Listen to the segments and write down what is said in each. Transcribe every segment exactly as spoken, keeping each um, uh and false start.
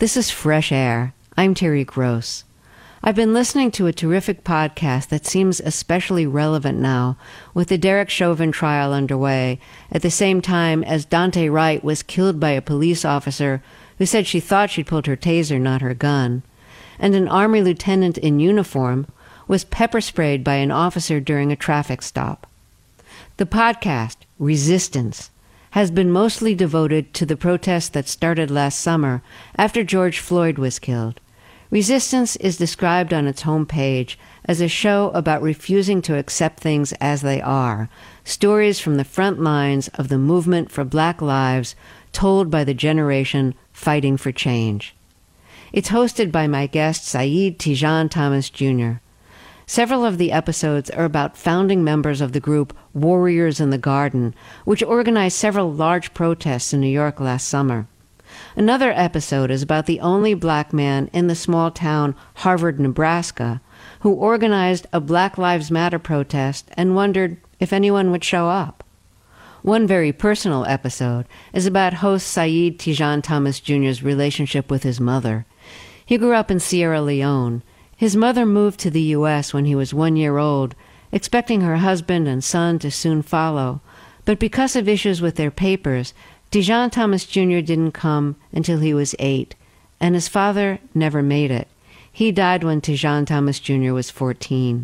This is Fresh Air. I'm Terry Gross. I've been listening to a terrific podcast that seems especially relevant now, with the Derek Chauvin trial underway, at the same time as Daunte Wright was killed by a police officer who said she thought she'd pulled her taser, not her gun, and an Army lieutenant in uniform was pepper-sprayed by an officer during a traffic stop. The podcast, Resistance, has been mostly devoted to the protests that started last summer after George Floyd was killed. Resistance is described on its homepage as a show about refusing to accept things as they are, stories from the front lines of the movement for Black lives told by the generation fighting for change. It's hosted by my guest Saeed Tijan Thomas Junior Several of the episodes are about founding members of the group Warriors in the Garden, which organized several large protests in New York last summer. Another episode is about the only black man in the small town Harvard, Nebraska, who organized a Black Lives Matter protest and wondered if anyone would show up. One very personal episode is about host Saeed Tijan Thomas Junior's relationship with his mother. He grew up in Sierra Leone. His mother moved to the U S when he was one year old, expecting her husband and son to soon follow, but because of issues with their papers, Tijan Thomas Junior didn't come until he was eight, and his father never made it. He died when Tijan Thomas Junior was fourteen.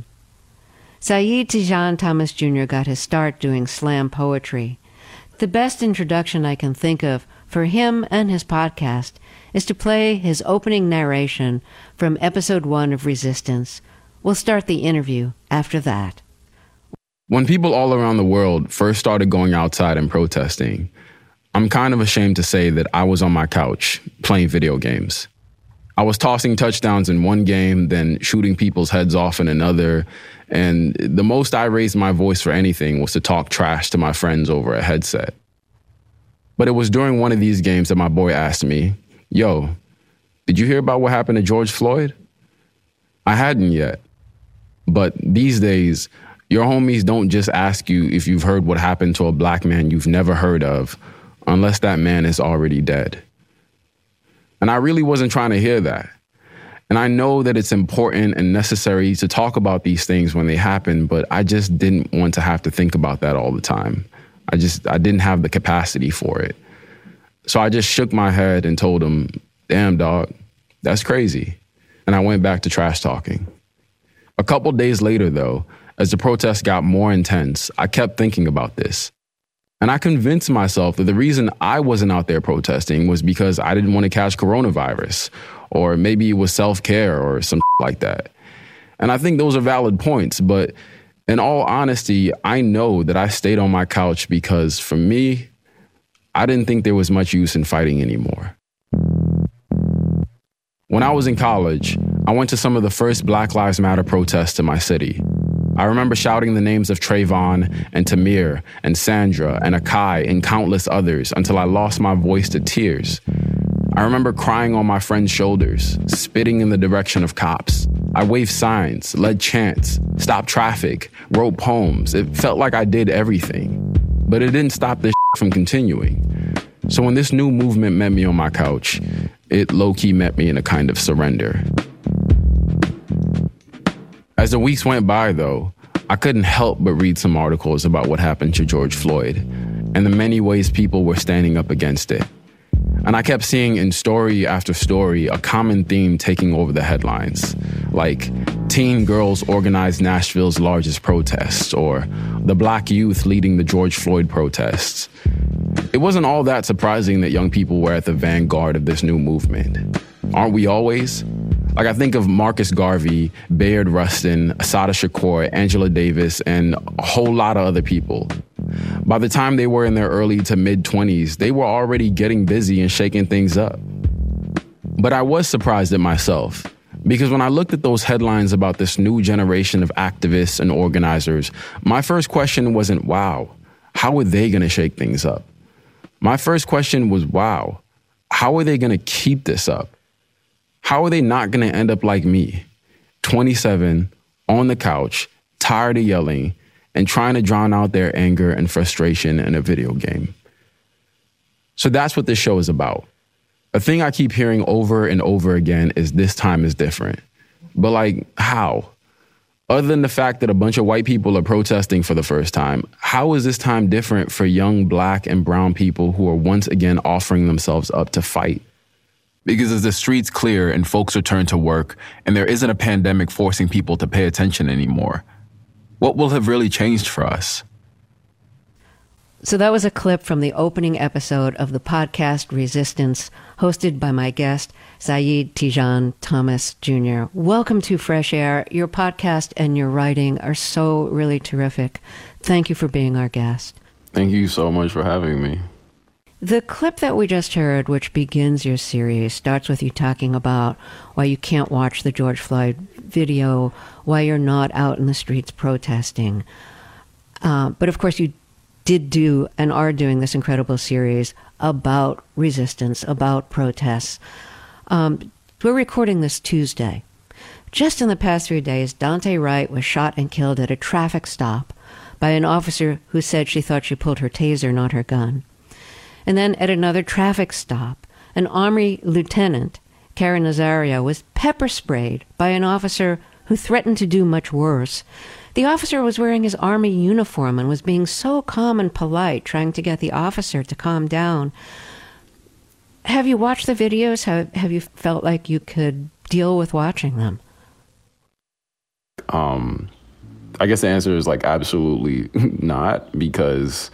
Saeed Tijan Thomas Junior got his start doing slam poetry. The best introduction I can think of for him and his podcast is to play his opening narration from episode one of Resistance. We'll start the interview after that. When people all around the world first started going outside and protesting, I'm kind of ashamed to say that I was on my couch playing video games. I was tossing touchdowns in one game, then shooting people's heads off in another, and the most I raised my voice for anything was to talk trash to my friends over a headset. But it was during one of these games that my boy asked me, "Yo, did you hear about what happened to George Floyd?" I hadn't yet. But these days, your homies don't just ask you if you've heard what happened to a black man you've never heard of, unless that man is already dead. And I really wasn't trying to hear that. And I know that it's important and necessary to talk about these things when they happen, but I just didn't want to have to think about that all the time. I just, I didn't have the capacity for it. So I just shook my head and told him, "Damn, dog, that's crazy." And I went back to trash talking. A couple days later, though, as the protests got more intense, I kept thinking about this. And I convinced myself that the reason I wasn't out there protesting was because I didn't want to catch coronavirus, or maybe it was self-care or some like that. And I think those are valid points, but in all honesty, I know that I stayed on my couch because for me, I didn't think there was much use in fighting anymore. When I was in college, I went to some of the first Black Lives Matter protests in my city. I remember shouting the names of Trayvon and Tamir and Sandra and Akai and countless others until I lost my voice to tears. I remember crying on my friends' shoulders, spitting in the direction of cops. I waved signs, led chants, stopped traffic, wrote poems. It felt like I did everything. But it didn't stop this from continuing. So when this new movement met me on my couch, it low-key met me in a kind of surrender. As the weeks went by, though, I couldn't help but read some articles about what happened to George Floyd and the many ways people were standing up against it. And I kept seeing in story after story a common theme taking over the headlines, like teen girls organized Nashville's largest protests, or the black youth leading the George Floyd protests. It wasn't all that surprising that young people were at the vanguard of this new movement. Aren't we always? Like, I think of Marcus Garvey, Bayard Rustin, Assata Shakur, Angela Davis, and a whole lot of other people. By the time they were in their early to mid-twenties, they were already getting busy and shaking things up. But I was surprised at myself, because when I looked at those headlines about this new generation of activists and organizers, my first question wasn't, wow, how are they going to shake things up? My first question was, wow, how are they going to keep this up? How are they not going to end up like me, twenty-seven, on the couch, tired of yelling, and trying to drown out their anger and frustration in a video game? So that's what this show is about. A thing I keep hearing over and over again is this time is different. But like, how? Other than the fact that a bunch of white people are protesting for the first time, how is this time different for young black and brown people who are once again offering themselves up to fight? Because as the streets clear and folks return to work and there isn't a pandemic forcing people to pay attention anymore, what will have really changed for us? So that was a clip from the opening episode of the podcast Resistance, hosted by my guest, Saeed Tijan Thomas Junior Welcome to Fresh Air. Your podcast and your writing are so really terrific. Thank you for being our guest. Thank you so much for having me. The clip that we just heard, which begins your series, starts with you talking about why you can't watch the George Floyd video, why you're not out in the streets protesting. Uh, but of course, you did do and are doing this incredible series about resistance, about protests. Um, we're recording this Tuesday. Just in the past three days, Daunte Wright was shot and killed at a traffic stop by an officer who said she thought she pulled her taser, not her gun. And then at another traffic stop, an Army lieutenant, Karen Nazario, was pepper sprayed by an officer who threatened to do much worse. The officer was wearing his Army uniform and was being so calm and polite, trying to get the officer to calm down. Have you watched the videos? Have, have you felt like you could deal with watching them? Um, I guess the answer is like absolutely not, because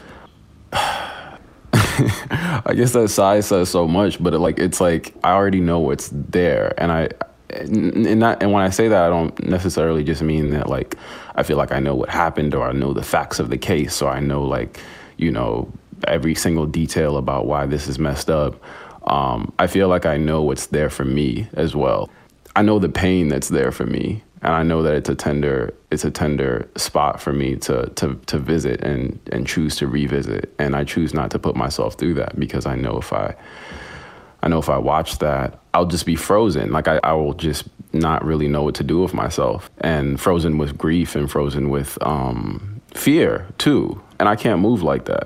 I guess that size says so much, but it, like it's like I already know what's there, and I and not and when I say that, I don't necessarily just mean that like I feel like I know what happened or I know the facts of the case or I know like you know every single detail about why this is messed up. Um, I feel like I know what's there for me as well. I know the pain that's there for me. And I know that it's a tender, it's a tender spot for me to to to visit and and choose to revisit. And I choose not to put myself through that because I know if I, I know if I watch that, I'll just be frozen. Like I, I will just not really know what to do with myself, and frozen with grief and frozen with um, fear too. And I can't move like that.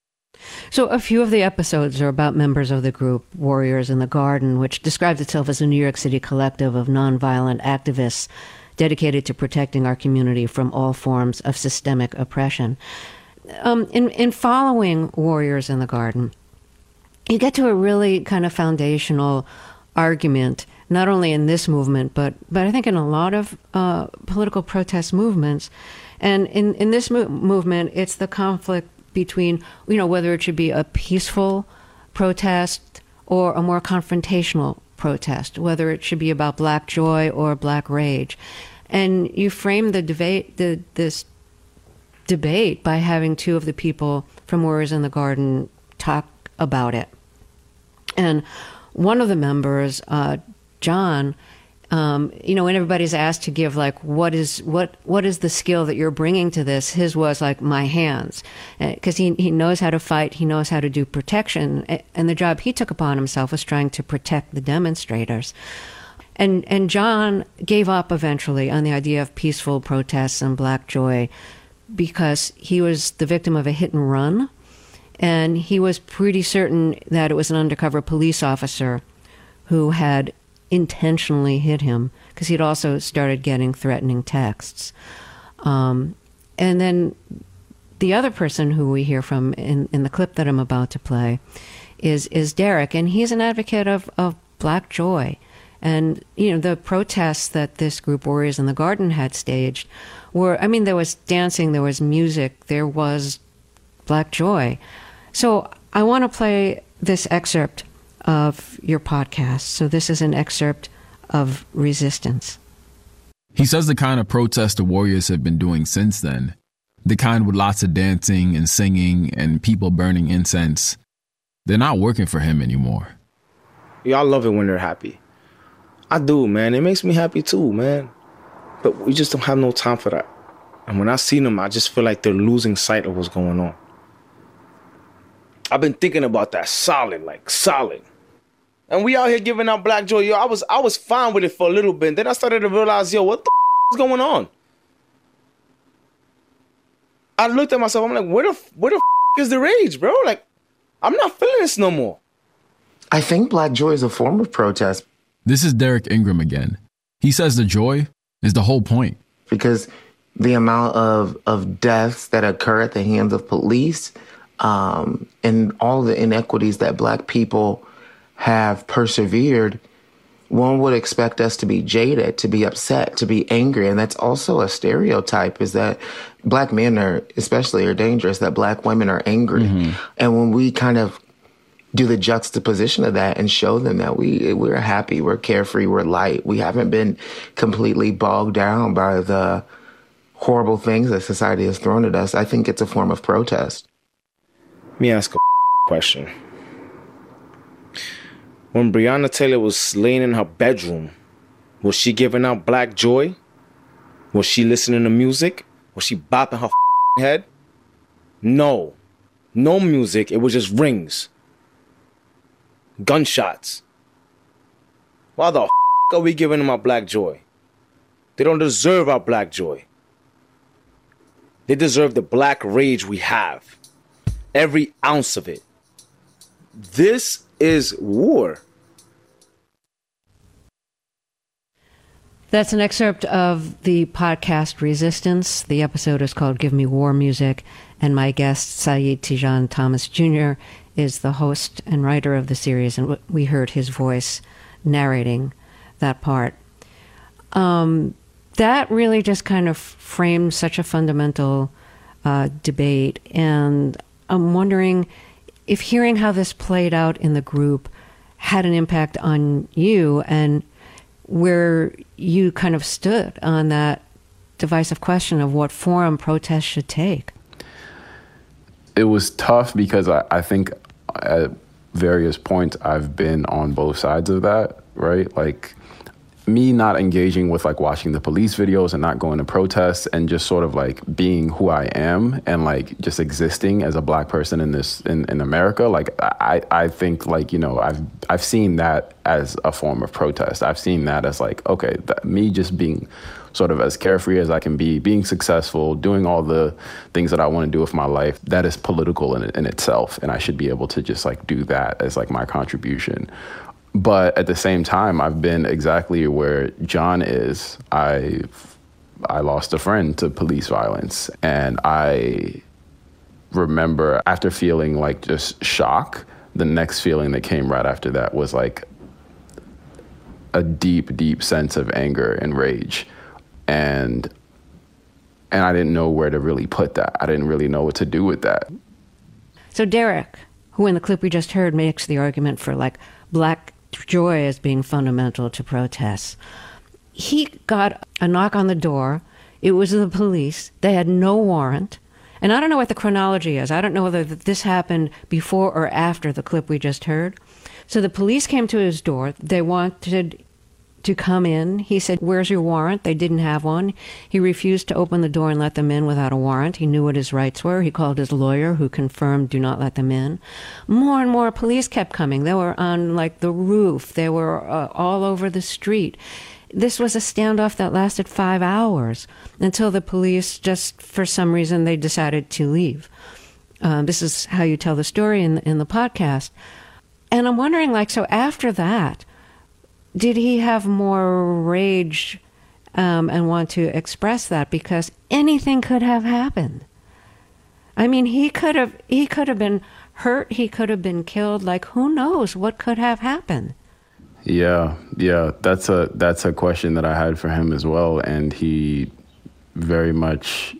So a few of the episodes are about members of the group Warriors in the Garden, which describes itself as a New York City collective of nonviolent activists dedicated to protecting our community from all forms of systemic oppression. Um, in, in following Warriors in the Garden, you get to a really kind of foundational argument, not only in this movement, but but I think in a lot of uh, political protest movements. And in, in this mo- movement, it's the conflict between, you know, whether it should be a peaceful protest or a more confrontational protest, whether it should be about black joy or black rage. And you frame the debate, the, this debate by having two of the people from Warriors in the Garden talk about it. And one of the members, uh, John, um, you know, when everybody's asked to give, like, what is what what is the skill that you're bringing to this? His was like, my hands, because he he knows how to fight, he knows how to do protection, and the job he took upon himself was trying to protect the demonstrators. And and John gave up eventually on the idea of peaceful protests and black joy because he was the victim of a hit and run, and he was pretty certain that it was an undercover police officer who had intentionally hit him, because he'd also started getting threatening texts. Um, and then the other person who we hear from in, in the clip that I'm about to play is is Derek, and he's an advocate of, of black joy. And, you know, the protests that this group, Warriors in the Garden, had staged were, I mean, there was dancing, there was music, there was black joy. So I want to play this excerpt of your podcast. So this is an excerpt of Resistance. He says the kind of protest the Warriors have been doing since then, the kind with lots of dancing and singing and people burning incense, they're not working for him anymore. Y'all love it when they're happy. I do, man. It makes me happy too, man. But we just don't have no time for that. And when I see them, I just feel like they're losing sight of what's going on. I've been thinking about that solid, like solid. And we out here giving out black joy. Yo, I was I was fine with it for a little bit. Then I started to realize, yo, what the f- is going on? I looked at myself. I'm like, where the f- where the f- is the rage, bro? Like, I'm not feeling this no more. I think Black joy is a form of protest. This is Derek Ingram again. He says the joy is the whole point. Because the amount of, of deaths that occur at the hands of police um, and all the inequities that Black people have persevered, one would expect us to be jaded, to be upset, to be angry. And that's also a stereotype, is that Black men are, especially, are dangerous, that Black women are angry. Mm-hmm. And when we kind of do the juxtaposition of that and show them that we, we're happy, we're carefree, we're light, we haven't been completely bogged down by the horrible things that society has thrown at us, I think it's a form of protest. Let me ask a question. When Breonna Taylor was laying in her bedroom, was she giving out Black joy? Was she listening to music? Was she bopping her head? No. No music. It was just rings. Gunshots. Why the are we giving them our Black joy? They don't deserve our Black joy. They deserve the Black rage we have. Every ounce of it. This is war. That's an excerpt of the podcast Resistance. The episode is called Give Me War Music, and my guest, Saeed Tijan Thomas Junior, is the host and writer of the series, and we heard his voice narrating that part. Um, that really just kind of framed such a fundamental uh, debate, and I'm wondering if hearing how this played out in the group had an impact on you and where you kind of stood on that divisive question of what form protests should take. It was tough because I, I think at various points I've been on both sides of that, right? Like me not engaging with like watching the police videos and not going to protests and just sort of like being who I am and like just existing as a Black person in this in, in America. Like I, I think like, you know, I've I've seen that as a form of protest. I've seen that as like, okay, that, me just being sort of as carefree as I can be, being successful, doing all the things that I want to do with my life, that is political in, in itself. And I should be able to just like do that as like my contribution. But at the same time, I've been exactly where John is. I I lost a friend to police violence. And I remember after feeling like just shock, the next feeling that came right after that was like a deep, deep sense of anger and rage. And and I didn't know where to really put that. I didn't really know what to do with that. So Derek, who in the clip we just heard makes the argument for like Black joy as being fundamental to protests, he got a knock on the door. It was the police. They had no warrant. And I don't know what the chronology is. I don't know whether this happened before or after the clip we just heard. So the police came to his door. They wanted to come in. He said, "Where's your warrant?" They didn't have one. He refused to open the door and let them in without a warrant. He knew what his rights were. He called his lawyer, who confirmed, "Do not let them in." More and more police kept coming. They were on like the roof. They were uh, all over the street. This was a standoff that lasted five hours until the police just, for some reason, they decided to leave. Um, this is how you tell the story in, in the podcast. And I'm wondering, like, so after that, did he have more rage um, and want to express that? Because anything could have happened. I mean, he could have he could have been hurt. He could have been killed. Like, who knows what could have happened? Yeah, yeah, that's a that's a question that I had for him as well, and he very much,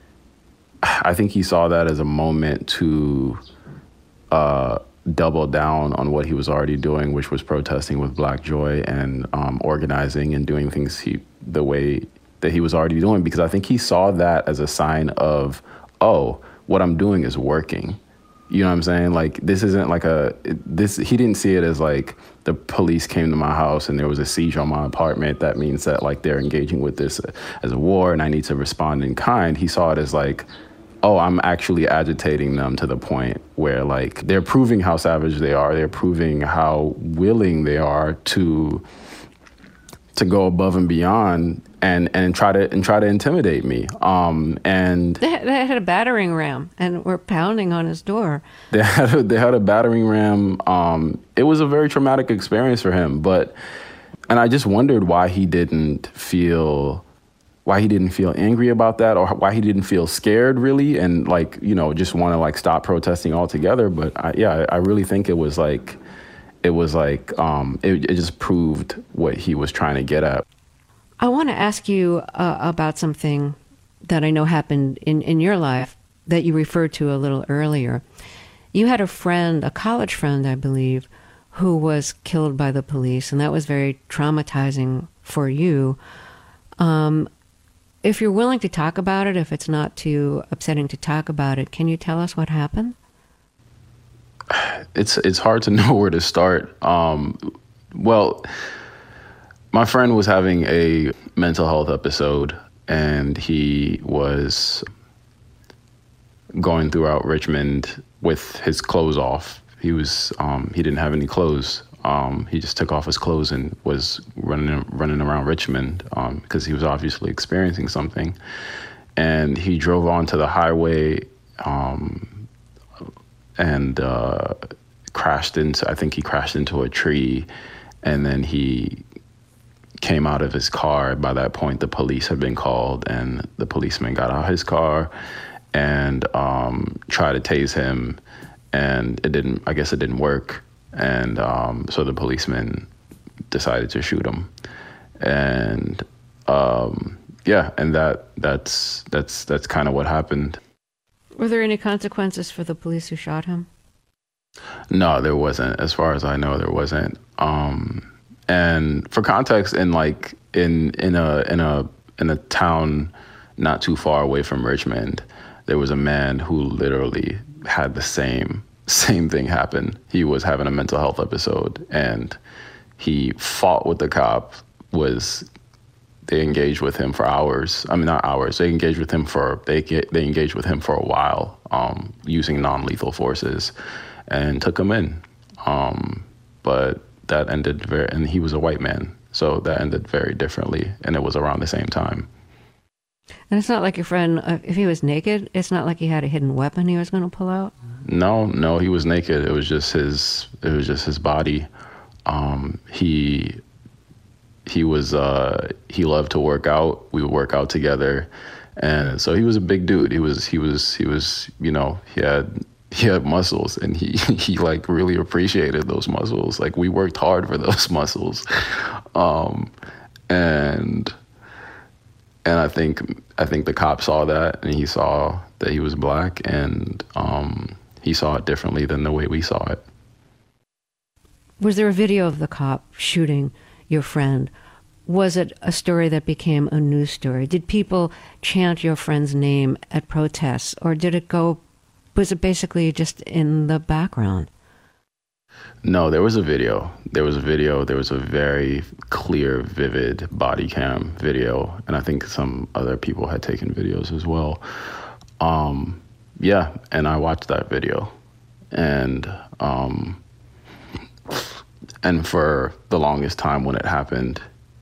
I think he saw that as a moment to uh, double down on what he was already doing, which was protesting with Black joy and um, organizing and doing things he the way that he was already doing, because I think he saw that as a sign of, oh, what I'm doing is working. You know what I'm saying? Like, this isn't like a, this, he didn't see it as like the police came to my house and there was a siege on my apartment. That means that like they're engaging with this as a war and I need to respond in kind. He saw it as like, oh, I'm actually agitating them to the point where like they're proving how savage they are. They're proving how willing they are to to go above and beyond and and try to and try to intimidate me. Um, and they, they had a battering ram and were pounding on his door. They had a, they had a battering ram. Um, it was a very traumatic experience for him. But and I just wondered why he didn't feel why he didn't feel angry about that, or why he didn't feel scared really, and like you know just want to like stop protesting altogether. But I, yeah, I really think it was like. It was like, um, it, it just proved what he was trying to get at. I want to ask you uh, about something that I know happened in, in your life that you referred to a little earlier. You had a friend, a college friend, I believe, who was killed by the police, and that was very traumatizing for you. Um, if you're willing to talk about it, if it's not too upsetting to talk about it, can you tell us what happened? It's it's hard to know where to start. Um, well, my friend was having a mental health episode, and he was going throughout Richmond with his clothes off. He was um, he didn't have any clothes. Um, he just took off his clothes and was running running around Richmond um, because he was obviously experiencing something. And he drove onto the highway. Um, and uh, crashed into, I think he crashed into a tree, and then he came out of his car. By that point, the police had been called, and the policeman got out of his car and um, tried to tase him, and it didn't, I guess it didn't work. And um, so the policeman decided to shoot him. And um, yeah, and that that's that's that's kind of what happened. Were there any consequences for the police who shot him? No, there wasn't. As far as I know, there wasn't. Um, and for context, in like in in a in a in a town not too far away from Richmond, there was a man who literally had the same same thing happen. He was having a mental health episode, and he fought with the cop. Was They engaged with him for hours. I mean, not hours. They engaged with him for they they engaged with him for a while, um, using non-lethal forces, and took him in. Um, but that ended very, and he was a white man, so that ended very differently. And it was around the same time. And it's not like your friend, uh, if he was naked, it's not like he had a hidden weapon he was going to pull out. No, no, he was naked. It was just his. It was just his body. Um, he. He was, uh, he loved to work out. We would work out together. And so he was a big dude. He was, he was, he was, you know, he had, he had muscles, and he, he like really appreciated those muscles. Like we worked hard for those muscles. Um, and, and I think, I think the cop saw that, and he saw that he was black, and, um, he saw it differently than the way we saw it. Was there a video of the cop shooting your friend? Was it a story that became a news story? Did people chant your friend's name at protests, or did it go, was it basically just in the background? No, there was a video. There was a video. There was a very clear, vivid body cam video, and I think some other people had taken videos as well. Um, yeah, and I watched that video, and um, And for the longest time when it happened,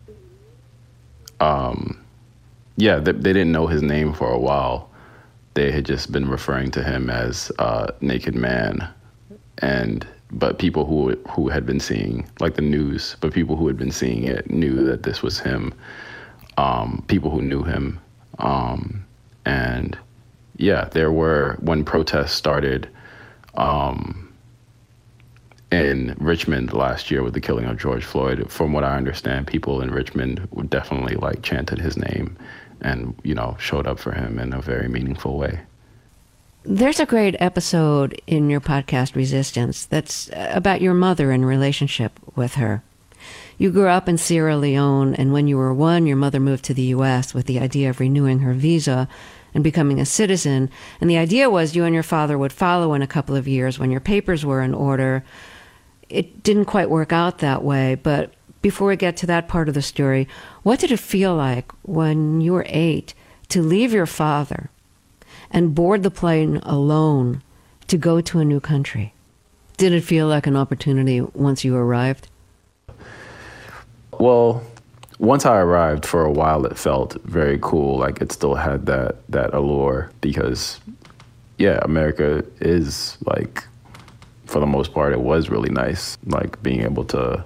um, yeah, they, they didn't know his name for a while. They had just been referring to him as uh, Naked Man. And but people who who had been seeing, like the news, but people who had been seeing it knew that this was him. Um, people who knew him. Um, and yeah, there were, when protests started, um, in Richmond last year with the killing of George Floyd, from what I understand, people in Richmond would definitely like chanted his name and, you know, showed up for him in a very meaningful way. There's a great episode in your podcast, Resistance, that's about your mother and relationship with her. You grew up in Sierra Leone, and when you were one, your mother moved to the U S with the idea of renewing her visa and becoming a citizen. And the idea was you and your father would follow in a couple of years when your papers were in order. It didn't quite work out that way, but before we get to that part of the story, what did it feel like when you were eight to leave your father and board the plane alone to go to a new country? Did it feel like an opportunity once you arrived? Well, once I arrived, for a while, it felt very cool. Like it still had that that allure because, yeah, America is like, for the most part, it was really nice. Like being able to,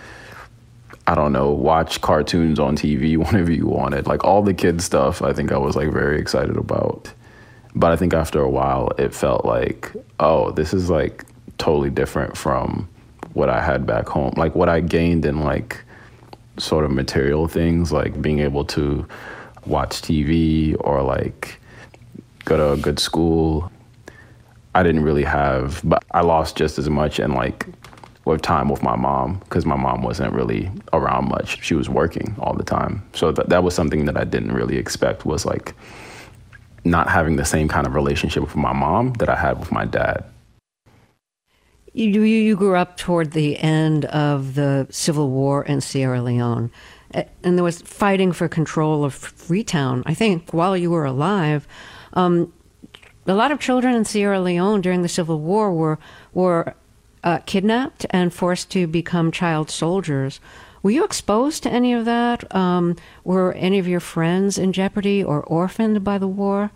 I don't know, watch cartoons on T V whenever you wanted. Like all the kid stuff, I think I was like very excited about. But I think after a while, it felt like, oh, this is like totally different from what I had back home. Like what I gained in like sort of material things, like being able to watch T V or like go to a good school, I didn't really have, but I lost just as much in like with time with my mom, because my mom wasn't really around much. She was working all the time. So that that was something that I didn't really expect, was like not having the same kind of relationship with my mom that I had with my dad. You, you grew up toward the end of the Civil War in Sierra Leone, and there was fighting for control of Freetown, I think, while you were alive. Um, a lot of children in Sierra Leone during the Civil War were were uh, kidnapped and forced to become child soldiers. Were you exposed to any of that? Um, were any of your friends in jeopardy or orphaned by the war?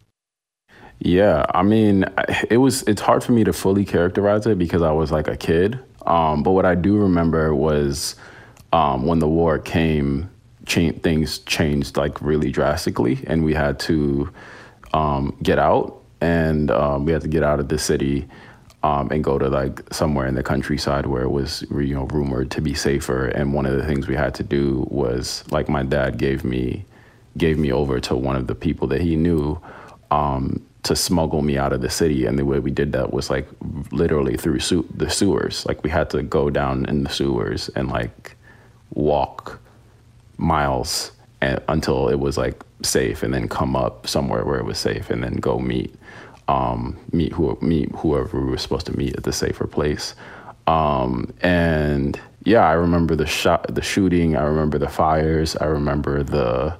Yeah, I mean, it was, it's hard for me to fully characterize it because I was like a kid. Um, but what I do remember was um, when the war came, cha- things changed like really drastically, and we had to um, get out, and um, we had to get out of the city um, and go to like somewhere in the countryside where it was, you know, rumored to be safer. And one of the things we had to do was, like, my dad gave me gave me over to one of the people that he knew um, to smuggle me out of the city. And the way we did that was like literally through su- the sewers. Like we had to go down in the sewers and like walk miles and, until it was like safe, and then come up somewhere where it was safe, and then go meet um, meet who meet whoever we were supposed to meet at the safer place. Um, and yeah, I remember the shot, the shooting. I remember the fires. I remember the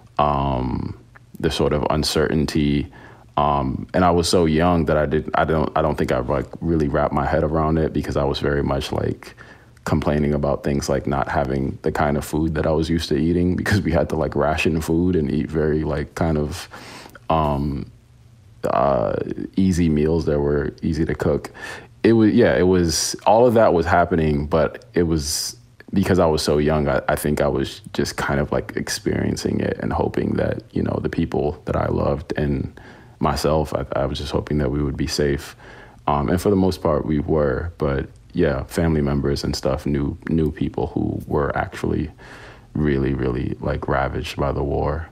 um, the sort of uncertainty. Um, and I was so young that I didn't, I don't, I don't think I like really wrapped my head around it, because I was very much like complaining about things like not having the kind of food that I was used to eating, because we had to like ration food and eat very like kind of um, uh, easy meals that were easy to cook. It was, yeah, it was, all of that was happening, but it was, because I was so young, I, I think I was just kind of like experiencing it and hoping that, you know, the people that I loved and myself, I, I was just hoping that we would be safe. Um, and for the most part, we were. But yeah, family members and stuff knew knew people who were actually really, really like ravaged by the war.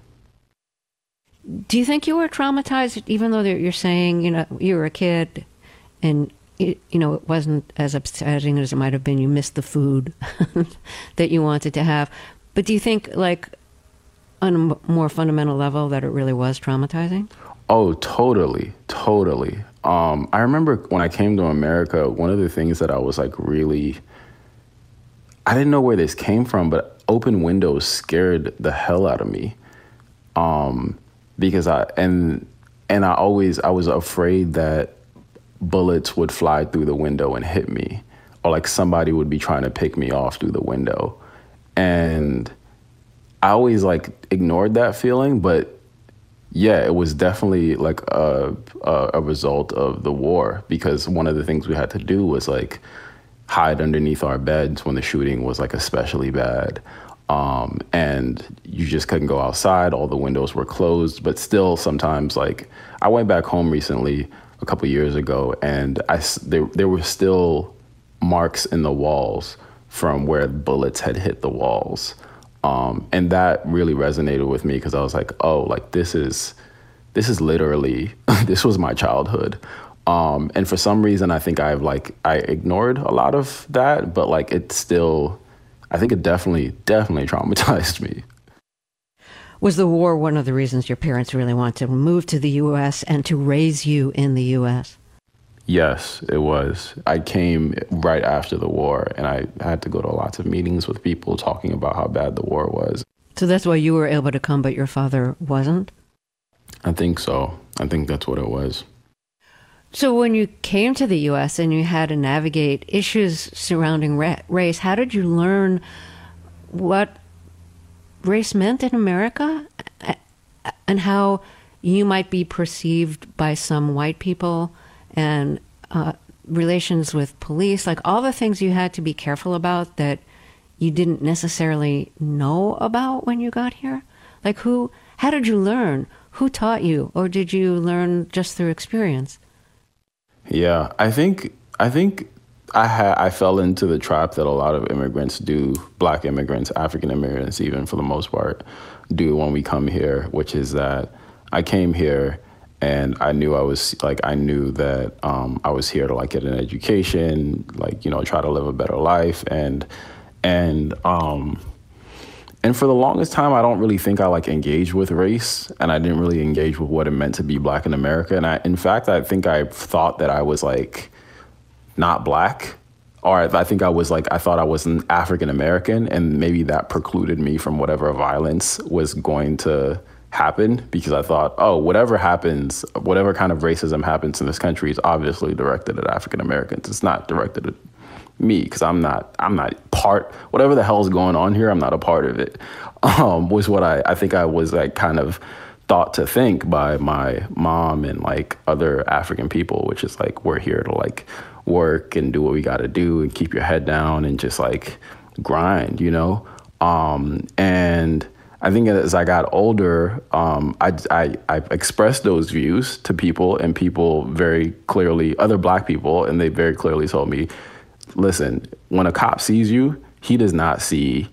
Do you think you were traumatized, even though you're saying, you know, you were a kid and, it, you know, it wasn't as upsetting as it might have been, you missed the food that you wanted to have. But do you think, like, on a more fundamental level, that it really was traumatizing? Oh, totally, totally. Um, I remember when I came to America, one of the things that I was like really, I didn't know where this came from, but open windows scared the hell out of me. Um, because I, and, and I always, I was afraid that bullets would fly through the window and hit me, or like somebody would be trying to pick me off through the window. And I always like ignored that feeling, but yeah, it was definitely like a, a a result of the war, because one of the things we had to do was like hide underneath our beds when the shooting was like especially bad. Um, and you just couldn't go outside. All the windows were closed, but still sometimes, like, I went back home recently a couple years ago, and I, there, there were still marks in the walls from where bullets had hit the walls. Um, and that really resonated with me, because I was like, oh, like this is, this is literally, this was my childhood. Um, and for some reason, I think I've like, I ignored a lot of that, but like it still, I think it definitely, definitely traumatized me. Was the war one of the reasons your parents really wanted to move to the U S and to raise you in the U S? Yes, it was. I came right after the war, and I had to go to lots of meetings with people talking about how bad the war was. So that's why you were able to come, but your father wasn't? I think so. I think that's what it was. So when you came to the U S and you had to navigate issues surrounding ra- race, how did you learn what race meant in America and how you might be perceived by some white people and uh, relations with police, like all the things you had to be careful about that you didn't necessarily know about when you got here? Like who, how did you learn? Who taught you? Or did you learn just through experience? Yeah, I think, I think I had, I fell into the trap that a lot of immigrants do, Black immigrants, African immigrants, even for the most part, do when we come here, which is that I came here and I knew I was like, I knew that um, I was here to like get an education, like, you know, try to live a better life. And, and, um, and for the longest time, I don't really think I like engaged with race, and I didn't really engage with what it meant to be Black in America. And I, in fact, I think I thought that I was like not Black, or I think I was like, I thought I was an African American, and maybe that precluded me from whatever violence was going to happen, because I thought, oh, whatever happens, whatever kind of racism happens in this country is obviously directed at African Americans. It's not directed at me, because I'm not, I'm not part, whatever the hell's going on here, I'm not a part of it, um, was what I, I think I was like kind of thought to think by my mom and like other African people, which is like, we're here to like work and do what we got to do and keep your head down and just like grind, you know? Um, and I think as I got older, um, I, I, I expressed those views to people, and people very clearly, other Black people, and they very clearly told me, listen, when a cop sees you, he does not see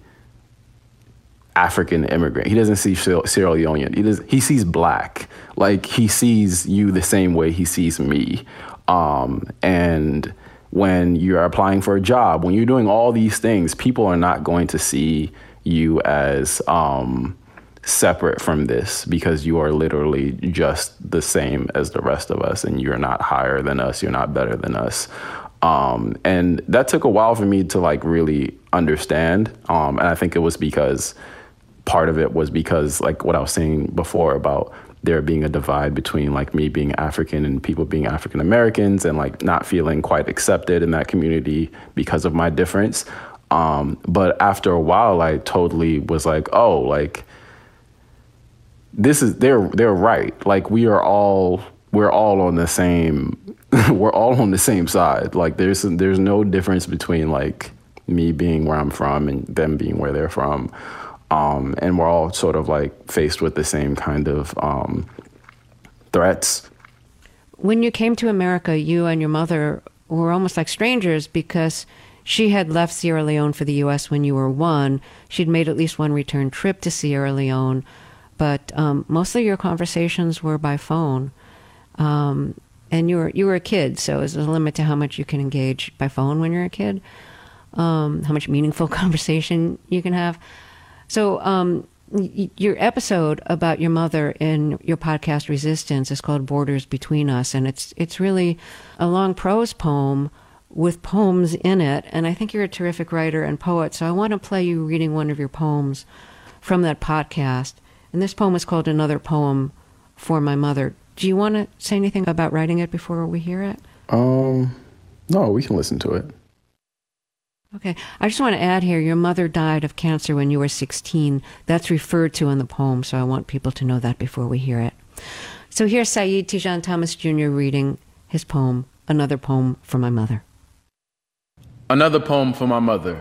African immigrant. He doesn't see Sierra Leonean. He does. He sees Black. Like, he sees you the same way he sees me. Um, and when you're applying for a job, when you're doing all these things, people are not going to see you as um, separate from this, because you are literally just the same as the rest of us, and you're not higher than us. You're not better than us. Um, and that took a while for me to like really understand. Um, and I think it was because part of it was because like what I was saying before about there being a divide between like me being African and people being African Americans, and like not feeling quite accepted in that community because of my difference. Um, but after a while, I totally was like, oh, like this is, they're, they're right. Like we are all, we're all on the same, we're all on the same side. Like there's, there's no difference between like me being where I'm from and them being where they're from. Um, and we're all sort of like faced with the same kind of um, threats. When you came to America, you and your mother were almost like strangers, because she had left Sierra Leone for the U S when you were one. She'd made at least one return trip to Sierra Leone, but um, mostly your conversations were by phone. Um, and you were you were a kid, so there's a limit to how much you can engage by phone when you're a kid, um, how much meaningful conversation you can have. So um, y- your episode about your mother in your podcast Resistance is called Borders Between Us, and it's it's really a long prose poem with poems in it, and I think you're a terrific writer and poet, so I want to play you reading one of your poems from that podcast. And this poem is called Another Poem for My Mother. Do you want to say anything about writing it before we hear it? Um, no, we can listen to it. Okay. I just want to add here, your mother died of cancer when you were sixteen. That's referred to in the poem, so I want people to know that before we hear it. So here's Saeed Tijan Thomas Junior reading his poem, Another Poem for My Mother. Another poem for my mother.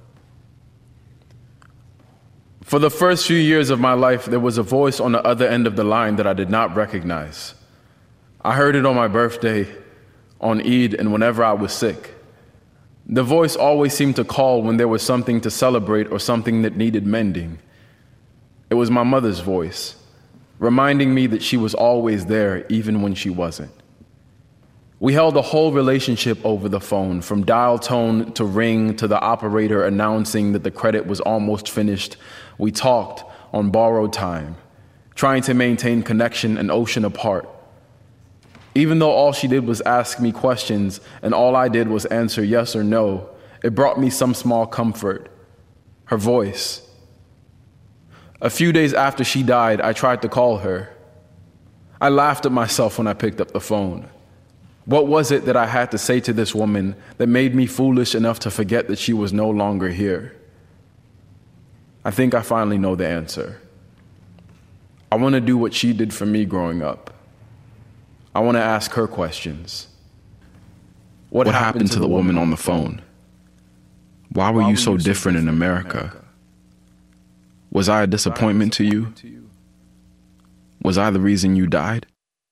For the first few years of my life, there was a voice on the other end of the line that I did not recognize. I heard it on my birthday, on Eid, and whenever I was sick. The voice always seemed to call when there was something to celebrate or something that needed mending. It was my mother's voice, reminding me that she was always there even when she wasn't. We held a whole relationship over the phone, from dial tone to ring to the operator announcing that the credit was almost finished. We talked on borrowed time, trying to maintain connection an ocean apart. Even though all she did was ask me questions and all I did was answer yes or no, it brought me some small comfort. Her voice. A few days after she died, I tried to call her. I laughed at myself when I picked up the phone. What was it that I had to say to this woman that made me foolish enough to forget that she was no longer here? I think I finally know the answer. I want to do what she did for me growing up. I want to ask her questions. What, what happened to the woman on the phone? Why were you so different in America? Was I a disappointment to you? Was I the reason you died?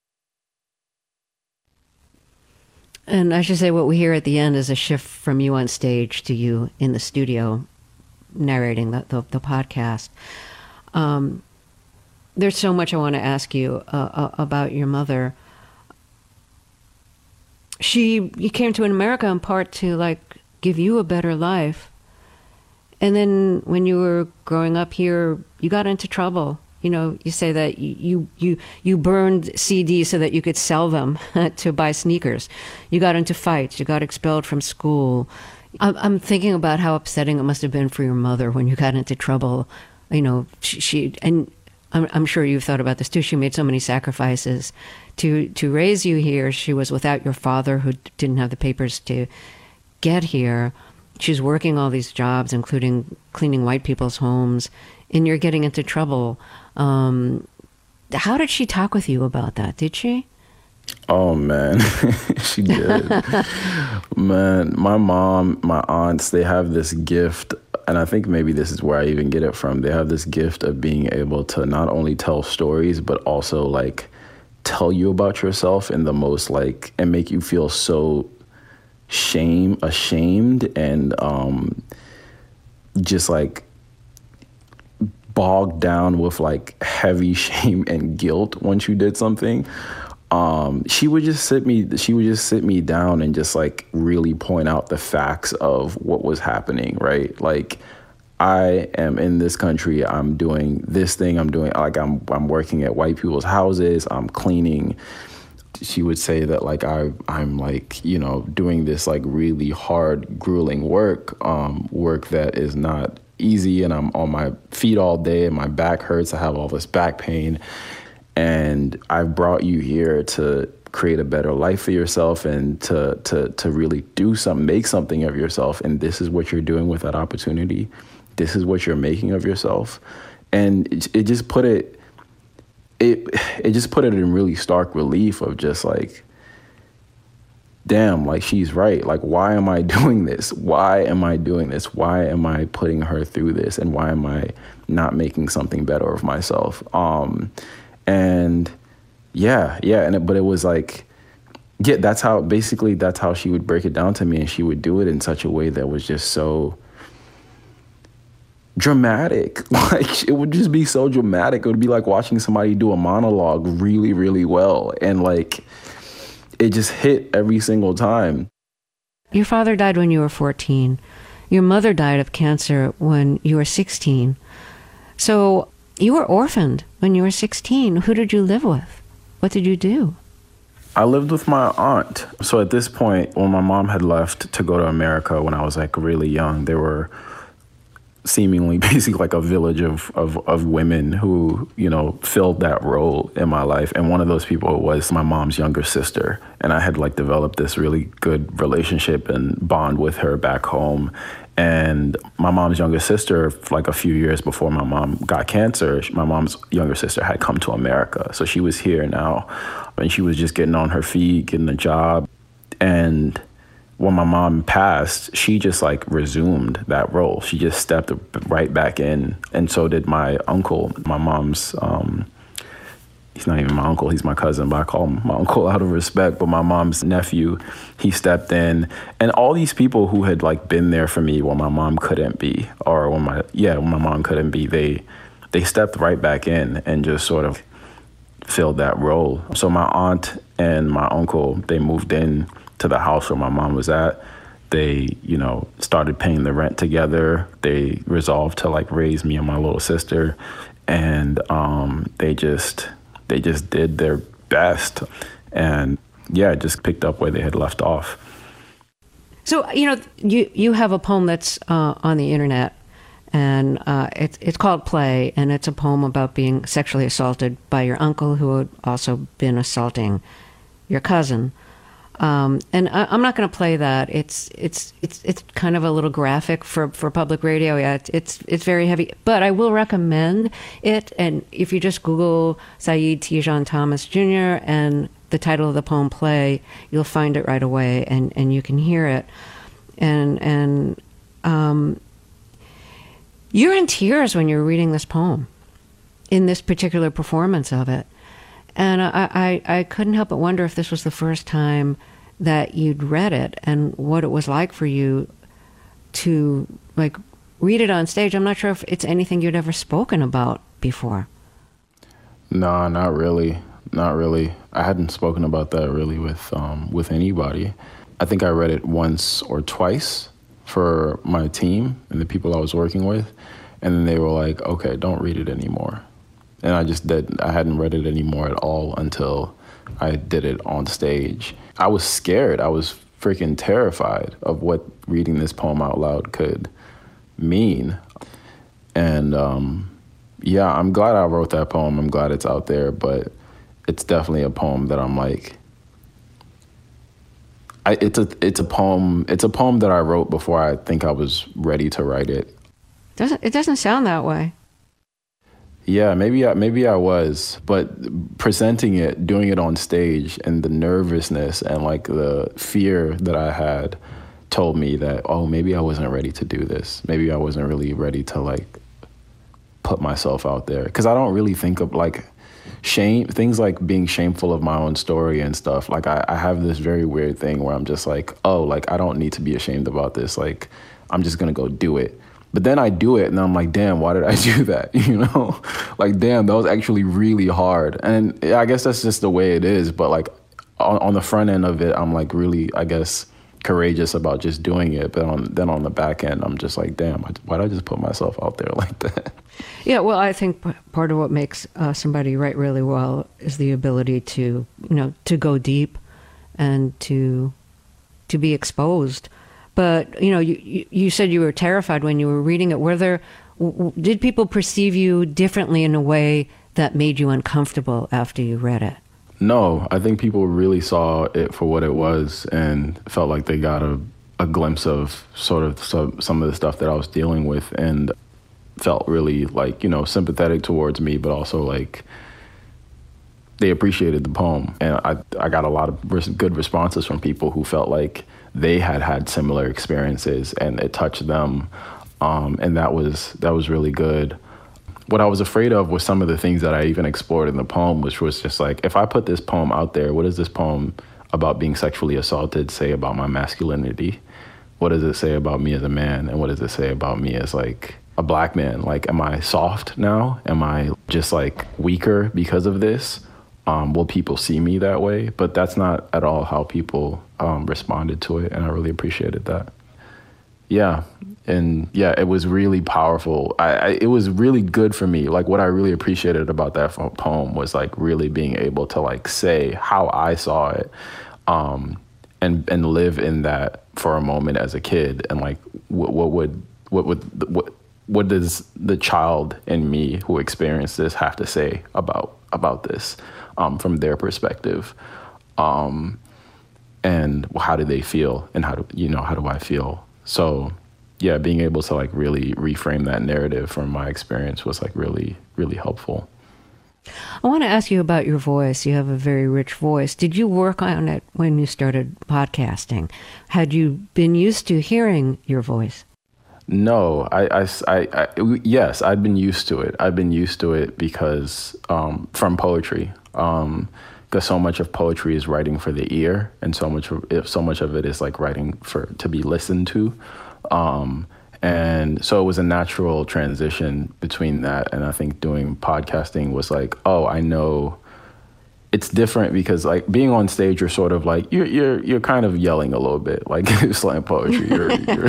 And I should say what we hear at the end is a shift from you on stage to you in the studio narrating the, the, the podcast. Um, there's so much I want to ask you uh, uh, about your mother. She, you came to America in part to like give you a better life. And then when you were growing up here, you got into trouble. You know, you say that you you you burned C Ds so that you could sell them to buy sneakers. You got into fights. You got expelled from school. I'm, I'm thinking about how upsetting it must have been for your mother when you got into trouble. You know, she, she and I'm, I'm sure you've thought about this too. She made so many sacrifices to to raise you here. She was without your father, who didn't have the papers to get here. She's working all these jobs, including cleaning white people's homes, and you're getting into trouble. Um, how did she talk with you about that? Did she? Oh, man, she did. Man, my mom, my aunts, they have this gift, and I think maybe this is where I even get it from. They have this gift of being able to not only tell stories, but also, like, tell you about yourself in the most, like, and make you feel so shame, ashamed, and um, just, like, bogged down with like heavy shame and guilt once you did something. Um, she would just sit me, she would just sit me down and just like really point out the facts of what was happening, right? Like, I am in this country, I'm doing this thing, I'm doing, like, I'm, I'm working at white people's houses, I'm cleaning. She would say that like I, I'm like, you know, doing this like really hard, grueling work, um, work that is not easy, and I'm on my feet all day and my back hurts. I have all this back pain, and I brought you here to create a better life for yourself and to to to really do something, make something of yourself. And this is what you're doing with that opportunity. This is what you're making of yourself. And it, it just put it, it it just put it in really stark relief of just like, damn, like she's right. Like, why am I doing this? Why am I doing this? Why am I putting her through this? And why am I not making something better of myself? Um, and yeah, yeah. And it, but it was like, yeah, that's how, basically that's how she would break it down to me. And she would do it in such a way that was just so dramatic. Like, it would just be so dramatic. It would be like watching somebody do a monologue really, really well. And like, it just hit every single time. Your father died when you were fourteen. Your mother died of cancer when you were sixteen. So you were orphaned when you were sixteen. Who did you live with? What did you do? I lived with my aunt. So at this point, when my mom had left to go to America when I was like really young, there were seemingly basically like a village of, of, of women who, you know, filled that role in my life. And one of those people was my mom's younger sister. And I had like developed this really good relationship and bond with her back home. And my mom's younger sister, like a few years before my mom got cancer, my mom's younger sister had come to America. So she was here now, and she was just getting on her feet, getting a job. And when my mom passed, she just like resumed that role. She just stepped right back in. And so did my uncle, my mom's, um, he's not even my uncle, he's my cousin, but I call him my uncle out of respect. But my mom's nephew, he stepped in. And all these people who had like been there for me when my mom couldn't be, or when my, yeah, when my mom couldn't be, they, they stepped right back in and just sort of filled that role. So my aunt and my uncle, they moved in to the house where my mom was at. They, you know, started paying the rent together. They resolved to like raise me and my little sister. And um, they just, they just did their best. And yeah, just picked up where they had left off. So, you know, you, you have a poem that's uh, on the internet, and uh, it's, it's called Play, and it's a poem about being sexually assaulted by your uncle, who had also been assaulting your cousin. Um, and I, I'm not going to play that. It's it's it's it's kind of a little graphic for, for public radio. Yeah, it's, it's it's very heavy. But I will recommend it. And if you just Google Saeed Tijan Thomas Junior and the title of the poem "Play," you'll find it right away, and, and you can hear it. And and um, you're in tears when you're reading this poem, in this particular performance of it. And I, I, I couldn't help but wonder if this was the first time that you'd read it and what it was like for you to, like, read it on stage. I'm not sure if it's anything you'd ever spoken about before. No, not really. Not really. I hadn't spoken about that really with um, with anybody. I think I read it once or twice for my team and the people I was working with. And then they were like, okay, don't read it anymore. And I just did. I hadn't read it anymore at all until I did it on stage. I was scared. I was freaking terrified of what reading this poem out loud could mean. And um, yeah, I'm glad I wrote that poem. I'm glad it's out there, but it's definitely a poem that I'm like, I, it's a it's a poem. It's a poem that I wrote before I think I was ready to write it. Doesn't it doesn't sound that way? Yeah, maybe I, maybe I was, but presenting it, doing it on stage, and the nervousness and like the fear that I had told me that, oh, maybe I wasn't ready to do this. Maybe I wasn't really ready to like put myself out there, because I don't really think of like shame, things like being shameful of my own story and stuff. Like I, I have this very weird thing where I'm just like, oh, like I don't need to be ashamed about this. Like I'm just gonna go do it. But then I do it and I'm like, damn, why did I do that? You know, like, damn, that was actually really hard. And I guess that's just the way it is. But like on, on the front end of it, I'm like really, I guess, courageous about just doing it. But on, then on the back end, I'm just like, damn, why did I just put myself out there like that? Yeah, well, I think p- part of what makes uh, somebody write really well is the ability to, you know, to go deep and to to be exposed. But, you know, you, you said you were terrified when you were reading it. Were there, w- did people perceive you differently in a way that made you uncomfortable after you read it? No, I think people really saw it for what it was and felt like they got a, a glimpse of sort of some, some of the stuff that I was dealing with, and felt really like, you know, sympathetic towards me, but also like they appreciated the poem. And I, I got a lot of res- good responses from people who felt like they had had similar experiences and it touched them. Um, and that was that was really good. What I was afraid of was some of the things that I even explored in the poem, which was just like, if I put this poem out there, what does this poem about being sexually assaulted say about my masculinity? What does it say about me as a man? And what does it say about me as like a black man? Like, am I soft now? Am I just like weaker because of this? Um, will people see me that way? But that's not at all how people um, responded to it, and I really appreciated that. Yeah, and yeah, it was really powerful. I, I, it was really good for me. Like, what I really appreciated about that poem was like really being able to like say how I saw it, um, and and live in that for a moment as a kid, and like what, what would what would what what does the child in me who experienced this have to say about about this? Um, from their perspective, um, and how do they feel, and how do you know how do I feel? So, yeah, being able to like really reframe that narrative from my experience was like really, really helpful. I want to ask you about your voice. You have a very rich voice. Did you work on it when you started podcasting? Had you been used to hearing your voice? No, I, I, I, I, yes, I'd been used to it. I've been used to it because um, from poetry, um, because so much of poetry is writing for the ear, and so much, of, so much of it is like writing for to be listened to, um, and so it was a natural transition between that. And I think doing podcasting was like, oh, I know. It's different because like being on stage, you're sort of like you're you're you're kind of yelling a little bit, like slam poetry. You're, you're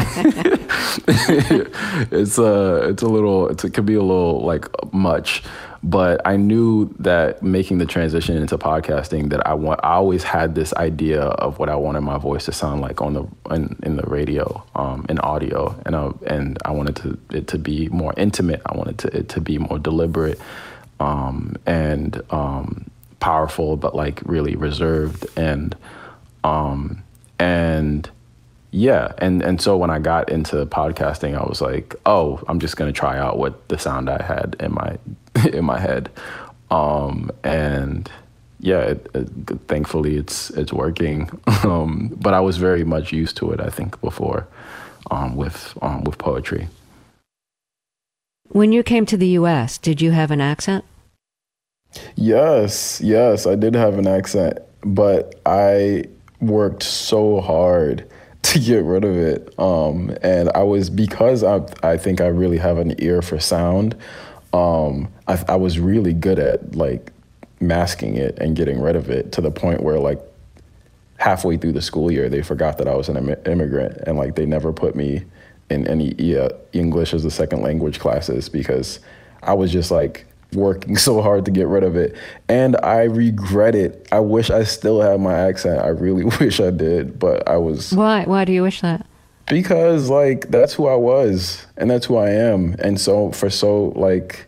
it's a it's a little it's, it could be a little like much, but I knew that making the transition into podcasting, that I want I always had this idea of what I wanted my voice to sound like on the in, in the radio, um, in audio, and I, and I wanted to, it to be more intimate. I wanted to, it to be more deliberate, um, and um, powerful, but like really reserved. And Um, and yeah, and, and so when I got into podcasting, I was like, oh, I'm just going to try out what the sound I had in my in my head. Um, and yeah, it, it, thankfully it's it's working. um, but I was very much used to it, I think, before um, with um, with poetry. When you came to the U S, did you have an accent? Yes, yes, I did have an accent, but I worked so hard to get rid of it. Um, and I was, because I, I think I really have an ear for sound, um, I, I was really good at like masking it and getting rid of it, to the point where like halfway through the school year, they forgot that I was an Im- immigrant and like they never put me in any uh, English as a second language classes, because I was just like working so hard to get rid of it. And I regret it. I wish I still had my accent. I really wish I did, but I was... Why? Why do you wish that? Because like that's who I was and that's who I am. And so for so like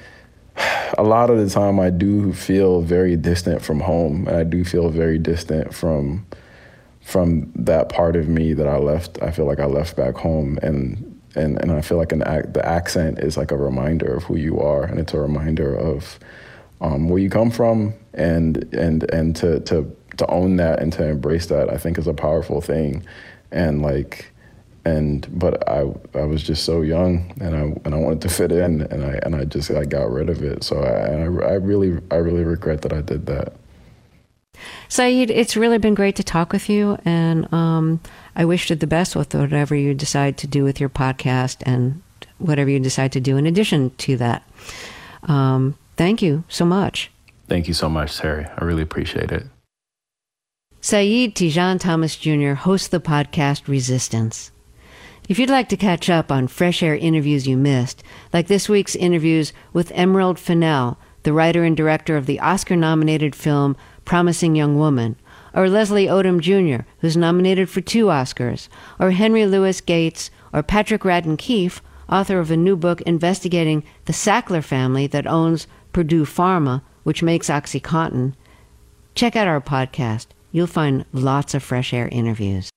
a lot of the time I do feel very distant from home, and I do feel very distant from from that part of me that I left. I feel like I left back home, and and and I feel like an ac- the accent is like a reminder of who you are, and it's a reminder of um, where you come from, and and and to to to own that and to embrace that, I think is a powerful thing. And like and but I I was just so young, and I and I wanted to fit in, and I and I just I got rid of it. So I I, I really I really regret that I did that. Saeed, it's really been great to talk with you, and um, I wish you the best with whatever you decide to do with your podcast and whatever you decide to do in addition to that. Um, thank you so much. Thank you so much, Terry. I really appreciate it. Saeed Tijan Thomas Junior hosts the podcast Resistance. If you'd like to catch up on Fresh Air interviews you missed, like this week's interviews with Emerald Fennell, the writer and director of the Oscar-nominated film Promising Young Woman, or Leslie Odom Junior, who's nominated for two Oscars, or Henry Louis Gates, or Patrick Radden Keefe, author of a new book investigating the Sackler family that owns Purdue Pharma, which makes OxyContin, check out our podcast. You'll find lots of Fresh Air interviews.